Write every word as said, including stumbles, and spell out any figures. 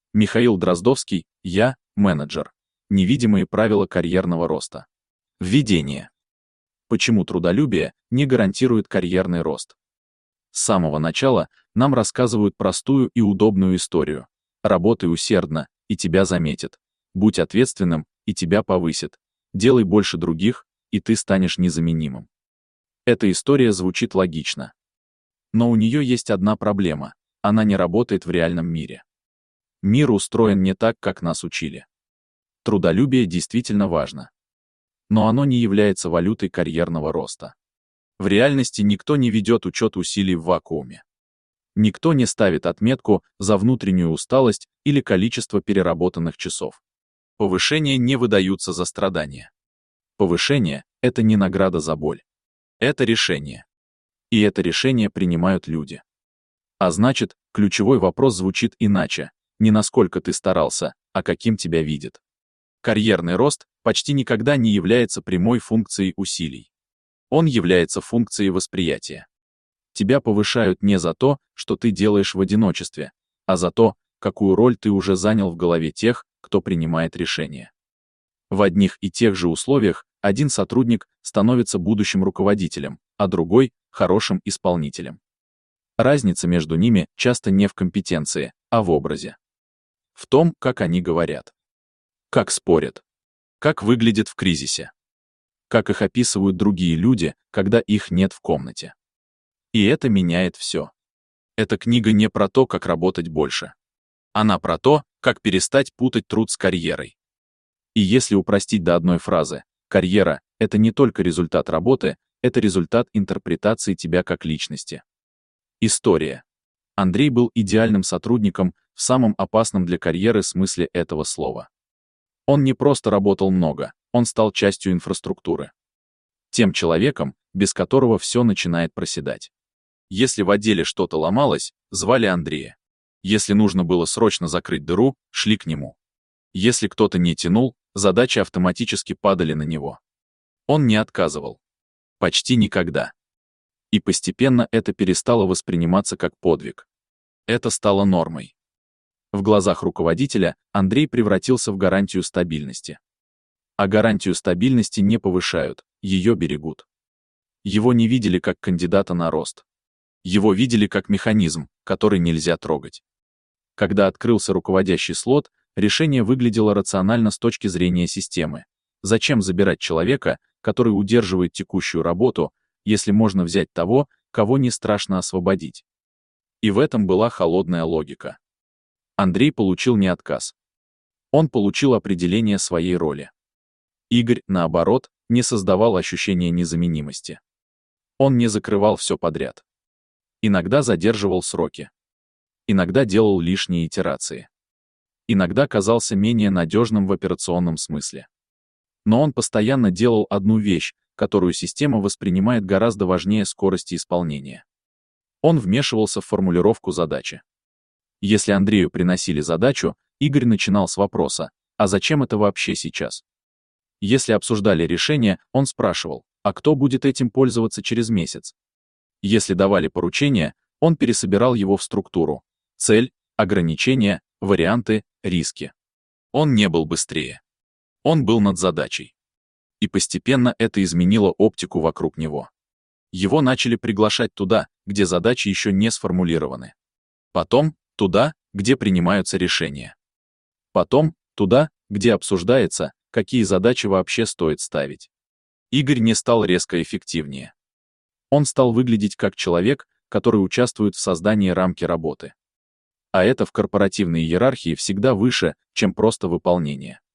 Михаил Дроздовский, я, менеджер. Невидимые правила карьерного роста. Введение. Почему трудолюбие не гарантирует карьерный рост? С самого начала нам рассказывают простую и удобную историю. Работай усердно, и тебя заметят. Будь ответственным, и тебя повысят. Делай больше других, и ты станешь незаменимым. Эта история звучит логично. Но у нее есть одна проблема. Она не работает в реальном мире. Мир устроен не так, как нас учили. Трудолюбие действительно важно. Но оно не является валютой карьерного роста. В реальности никто не ведет учет усилий в вакууме. Никто не ставит отметку за внутреннюю усталость или количество переработанных часов. Повышения не выдаются за страдания. Повышение — это не награда за боль. Это решение. И это решение принимают люди. А значит, ключевой вопрос звучит иначе. Не насколько ты старался, а каким тебя видят. Карьерный рост почти никогда не является прямой функцией усилий. Он является функцией восприятия. Тебя повышают не за то, что ты делаешь в одиночестве, а за то, какую роль ты уже занял в голове тех, кто принимает решения. В одних и тех же условиях один сотрудник становится будущим руководителем, а другой — хорошим исполнителем. Разница между ними часто не в компетенции, а в образе. В том, как они говорят. Как спорят. Как выглядят в кризисе. Как их описывают другие люди, когда их нет в комнате. И это меняет все. Эта книга не про то, как работать больше. Она про то, как перестать путать труд с карьерой. И если упростить до одной фразы, карьера — это не только результат работы, это результат интерпретации тебя как личности. История. Андрей был идеальным сотрудником в самом опасном для карьеры смысле этого слова. Он не просто работал много, он стал частью инфраструктуры. Тем человеком, без которого все начинает проседать. Если в отделе что-то ломалось, звали Андрея. Если нужно было срочно закрыть дыру, шли к нему. Если кто-то не тянул, задачи автоматически падали на него. Он не отказывал. Почти никогда. И постепенно это перестало восприниматься как подвиг. Это стало нормой. В глазах руководителя Андрей превратился в гарантию стабильности. А гарантию стабильности не повышают, ее берегут. Его не видели как кандидата на рост. Его видели как механизм, который нельзя трогать. Когда открылся руководящий слот, решение выглядело рационально с точки зрения системы. Зачем забирать человека, который удерживает текущую работу, если можно взять того, кого не страшно освободить? И в этом была холодная логика. Андрей получил не отказ. Он получил определение своей роли. Игорь, наоборот, не создавал ощущения незаменимости. Он не закрывал все подряд. Иногда задерживал сроки. Иногда делал лишние итерации. Иногда казался менее надежным в операционном смысле. Но он постоянно делал одну вещь, которую система воспринимает гораздо важнее скорости исполнения. Он вмешивался в формулировку задачи. Если Андрею приносили задачу, Игорь начинал с вопроса: «А зачем это вообще сейчас?». Если обсуждали решение, он спрашивал: «А кто будет этим пользоваться через месяц?». Если давали поручение, он пересобирал его в структуру: цель, ограничения, варианты, риски. Он не был быстрее. Он был над задачей. И постепенно это изменило оптику вокруг него. Его начали приглашать туда, где задачи еще не сформулированы. Потом туда, где принимаются решения. Потом туда, где обсуждается, какие задачи вообще стоит ставить. Игорь не стал резко эффективнее. Он стал выглядеть как человек, который участвует в создании рамки работы. А это в корпоративной иерархии всегда выше, чем просто выполнение.